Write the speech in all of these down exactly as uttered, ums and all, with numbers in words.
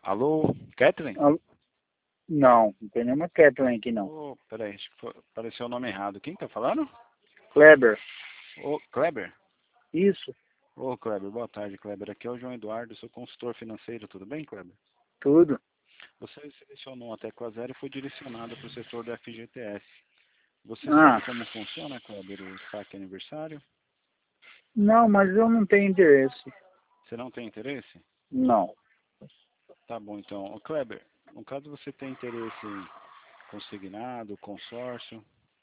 Alô, Kathleen? Alô? Não, não tem nenhuma Kathleen aqui não. Oh, peraí, acho que foi- apareceu o nome errado. Quem tá falando? Kleber. Ô, Kleber? Isso, Ô, Kleber, boa tarde, Kleber. Aqui é o João Eduardo, sou consultor financeiro, tudo bem, Kleber? tudo. Você selecionou a tecla zero e foi direcionado para o setor do F G T S. Você Ah, sabe como funciona, Kleber, o saque aniversário? não, mas eu não tenho interesse. Você não tem interesse? Não. Tá bom, então. Ô, Kleber, no caso você tem interesse em consignado, consórcio,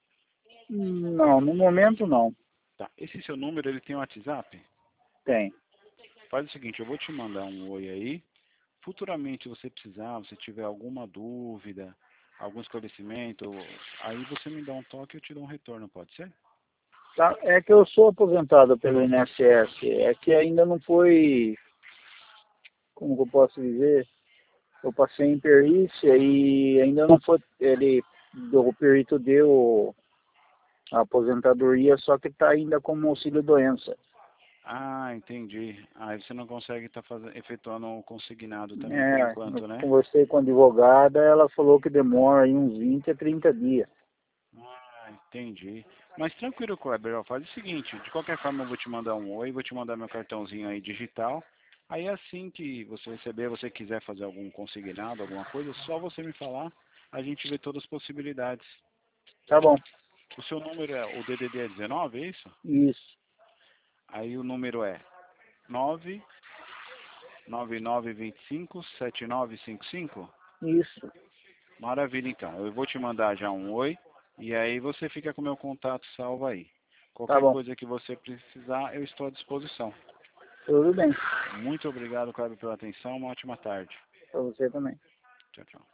Não, no momento não. tá. Esse seu número, ele tem WhatsApp? Tem. Faz o seguinte, eu vou te mandar um oi aí. Futuramente você precisar, você tiver alguma dúvida, algum esclarecimento, aí você me dá um toque e eu te dou um retorno, pode ser? Tá, é que eu sou aposentado pelo I N S S. É que ainda não foi, como que eu posso dizer? Eu passei em perícia e ainda não foi, ele, o perito deu a aposentadoria, só que está ainda como auxílio doença. Ah, entendi. Aí você não consegue estar fazendo, efetuando um consignado também por É, eu enquanto, né? conversei com a advogada, ela falou que demora aí uns vinte a trinta dias. Ah, entendi. Mas tranquilo, Kleber, ó, faz o seguinte, de qualquer forma eu vou te mandar um oi, vou te mandar meu cartãozinho aí digital. Aí assim que você receber, você quiser fazer algum consignado, alguma coisa, só você me falar, a gente vê todas as possibilidades. Tá bom. O seu número é, o D D D é dezenove, é isso? Isso. Aí o número é nove nove nove dois cinco sete nove cinco cinco. Isso. Maravilha, então. Eu vou te mandar já um oi e aí você fica com o meu contato salvo aí. Tá Qualquer bom. coisa que você precisar, eu estou à disposição. Tudo bem. Muito obrigado, Cláudio, pela atenção. Uma ótima tarde. Pra você também. Tchau, tchau.